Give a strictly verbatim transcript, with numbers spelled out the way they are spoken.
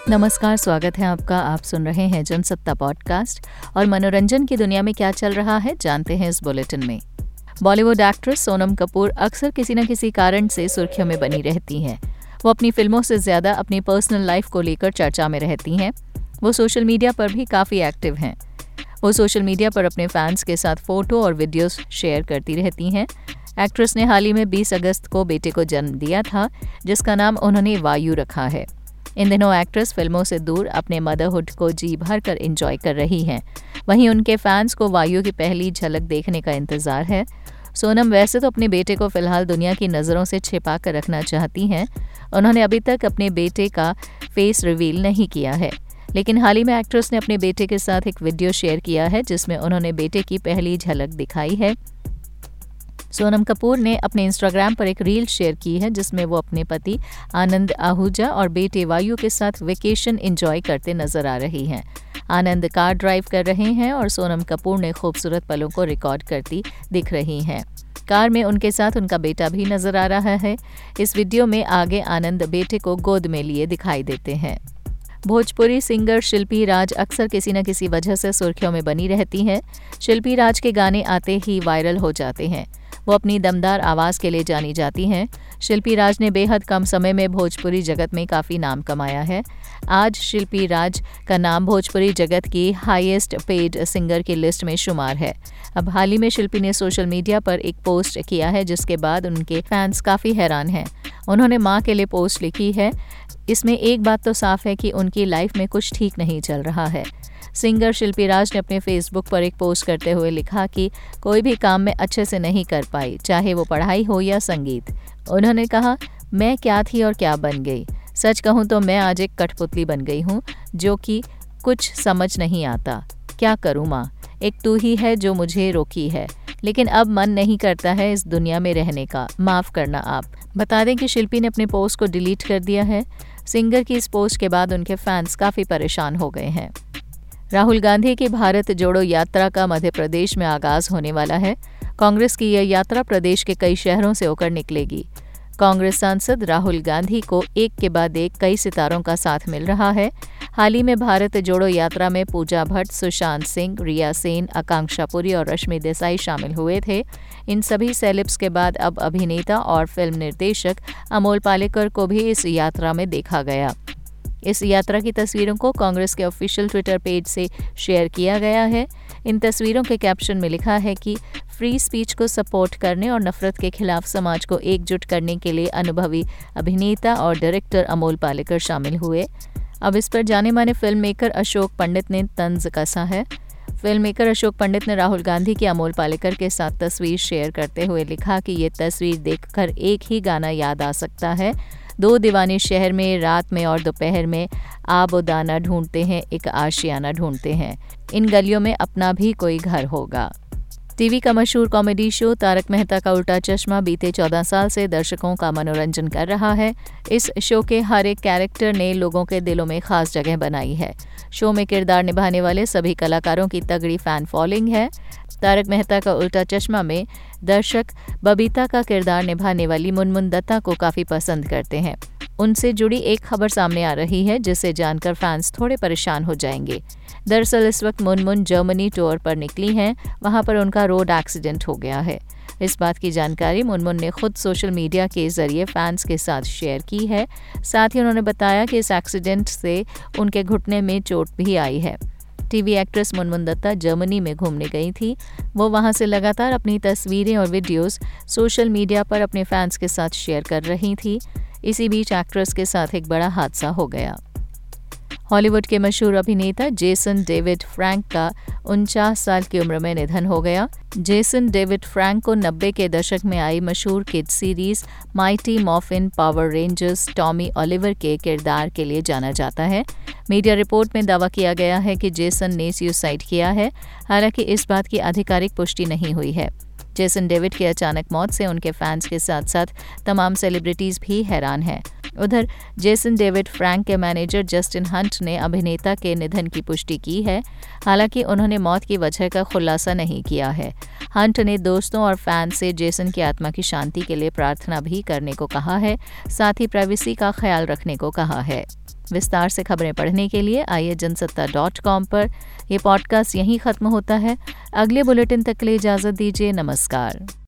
नमस्कार, स्वागत है आपका। आप सुन रहे हैं जनसत्ता पॉडकास्ट और मनोरंजन की दुनिया में क्या चल रहा है जानते हैं इस बुलेटिन में। बॉलीवुड एक्ट्रेस सोनम कपूर अक्सर किसी न किसी कारण से सुर्खियों में बनी रहती हैं। वो अपनी फिल्मों से ज्यादा अपनी पर्सनल लाइफ को लेकर चर्चा में रहती हैं। वो सोशल मीडिया पर भी काफ़ी एक्टिव हैं। वो सोशल मीडिया पर अपने फैंस के साथ फोटो और वीडियोस शेयर करती रहती हैं। एक्ट्रेस ने हाल ही में बीस अगस्त को बेटे को जन्म दिया था, जिसका नाम उन्होंने वायु रखा है। इन दिनों एक्ट्रेस फिल्मों से दूर अपने मदरहुड को जी भर कर एंजॉय कर रही हैं। वहीं उनके फैंस को वायु की पहली झलक देखने का इंतजार है। सोनम वैसे तो अपने बेटे को फिलहाल दुनिया की नज़रों से छिपा कर रखना चाहती हैं। उन्होंने अभी तक अपने बेटे का फेस रिवील नहीं किया है, लेकिन हाल ही में एक्ट्रेस ने अपने बेटे के साथ एक वीडियो शेयर किया है जिसमें उन्होंने बेटे की पहली झलक दिखाई है। सोनम कपूर ने अपने इंस्टाग्राम पर एक रील शेयर की है जिसमें वो अपने पति आनंद आहूजा और बेटे वायु के साथ वेकेशन एंजॉय करते नजर आ रही हैं। आनंद कार ड्राइव कर रहे हैं और सोनम कपूर ने खूबसूरत पलों को रिकॉर्ड करती दिख रही हैं। कार में उनके साथ उनका बेटा भी नजर आ रहा है। इस वीडियो में आगे आनंद बेटे को गोद में लिए दिखाई देते हैं। भोजपुरी सिंगर शिल्पी राज अक्सर किसी न किसी वजह से सुर्खियों में बनी रहती हैं। शिल्पी राज के गाने आते ही वायरल हो जाते हैं। वो अपनी दमदार आवाज़ के लिए जानी जाती हैं। शिल्पी राज ने बेहद कम समय में भोजपुरी जगत में काफ़ी नाम कमाया है। आज शिल्पी राज का नाम भोजपुरी जगत की हाईएस्ट पेड सिंगर की लिस्ट में शुमार है। अब हाल ही में शिल्पी ने सोशल मीडिया पर एक पोस्ट किया है जिसके बाद उनके फैंस काफ़ी हैरान हैं। उन्होंने मां के लिए पोस्ट लिखी है। इसमें एक बात तो साफ है कि उनकी लाइफ में कुछ ठीक नहीं चल रहा है। सिंगर शिल्पी राज ने अपने फेसबुक पर एक पोस्ट करते हुए लिखा कि कोई भी काम में अच्छे से नहीं कर पाई, चाहे वो पढ़ाई हो या संगीत। उन्होंने कहा, मैं क्या थी और क्या बन गई। सच कहूँ तो मैं आज एक कठपुतली बन गई हूँ जो कि कुछ समझ नहीं आता। क्या करूँ माँ, एक तू ही है जो मुझे रोकी है, लेकिन अब मन नहीं करता है इस दुनिया में रहने का, माफ़ करना आप। बता दें कि शिल्पी ने अपने पोस्ट को डिलीट कर दिया है। सिंगर की इस पोस्ट के बाद उनके फैंस काफ़ी परेशान हो गए हैं। राहुल गांधी की भारत जोड़ो यात्रा का मध्य प्रदेश में आगाज होने वाला है। कांग्रेस की यह यात्रा प्रदेश के कई शहरों से होकर निकलेगी। कांग्रेस सांसद राहुल गांधी को एक के बाद एक कई सितारों का साथ मिल रहा है। हाल ही में भारत जोड़ो यात्रा में पूजा भट्ट, सुशांत सिंह, रिया सेन, आकांक्षा पुरी और रश्मि देसाई शामिल हुए थे। इन सभी सेलेब्स के बाद अब अभिनेता और फिल्म निर्देशक अमोल पालेकर को भी इस यात्रा में देखा गया। इस यात्रा की तस्वीरों को कांग्रेस के ऑफिशियल ट्विटर पेज से शेयर किया गया है। इन तस्वीरों के कैप्शन में लिखा है कि फ्री स्पीच को सपोर्ट करने और नफरत के खिलाफ समाज को एकजुट करने के लिए अनुभवी अभिनेता और डायरेक्टर अमोल पालेकर शामिल हुए। अब इस पर जाने माने फिल्म मेकर अशोक पंडित ने तंज कसा है। फिल्म मेकर अशोक पंडित ने राहुल गांधी की अमोल पालेकर के साथ तस्वीर शेयर करते हुए लिखा कि ये तस्वीर देखकर एक ही गाना याद आ सकता है। दो दीवाने शहर में रात में और दोपहर में आब दाना ढूंढते हैं, एक आशियाना ढूंढते हैं। इन गलियों में अपना भी कोई घर होगा। टीवी का मशहूर कॉमेडी शो तारक मेहता का उल्टा चश्मा बीते चौदह साल से दर्शकों का मनोरंजन कर रहा है। इस शो के हर एक कैरेक्टर ने लोगों के दिलों में खास जगह बनाई है। शो में किरदार निभाने वाले सभी कलाकारों की तगड़ी फैन फॉलोइंग है। तारक मेहता का उल्टा चश्मा में दर्शक बबीता का किरदार निभाने वाली मुनमुन दत्ता को काफ़ी पसंद करते हैं। उनसे जुड़ी एक खबर सामने आ रही है जिसे जानकर फैंस थोड़े परेशान हो जाएंगे। दरअसल इस वक्त मुनमुन जर्मनी टूर पर निकली हैं। वहां पर उनका रोड एक्सीडेंट हो गया है। इस बात की जानकारी मुनमुन ने खुद सोशल मीडिया के जरिए फैंस के साथ शेयर की है। साथ ही उन्होंने बताया कि इस एक्सीडेंट से उनके घुटने में चोट भी आई है। TV actress Munmun Dutta Germany में घूमने गई थी। वो वहां से लगातार अपनी तस्वीरें और वीडियोस सोशल मीडिया पर अपने फैंस के साथ शेयर कर रही थी। इसी बीच एक्ट्रेस के साथ एक बड़ा हादसा हो गया। हॉलीवुड के मशहूर अभिनेता जेसन डेविड फ्रैंक का उनचास साल की उम्र में निधन हो गया। जेसन डेविड फ्रैंक को नब्बे के दशक में आई मशहूर kid series Mighty Morphin Power Rangers Tommy Oliver के किरदार के लिए जाना जाता है। मीडिया रिपोर्ट में दावा किया गया है कि जेसन ने सुसाइड किया है। हालांकि इस बात की आधिकारिक पुष्टि नहीं हुई है। जेसन डेविड की अचानक मौत से उनके फैंस के साथ साथ तमाम सेलिब्रिटीज भी हैरान हैं। उधर जेसन डेविड फ्रैंक के मैनेजर जस्टिन हंट ने अभिनेता के निधन की पुष्टि की है। हालांकि उन्होंने मौत की वजह का खुलासा नहीं किया है। हंट ने दोस्तों और फैंस से जेसन की आत्मा की शांति के लिए प्रार्थना भी करने को कहा है। साथ ही प्राइवेसी का ख्याल रखने को कहा है। विस्तार से खबरें पढ़ने के लिए आइए जनसत्ता डॉट कॉम पर। यह पॉडकास्ट यहीं ख़त्म होता है। अगले बुलेटिन तक के लिए इजाज़त दीजिए। नमस्कार।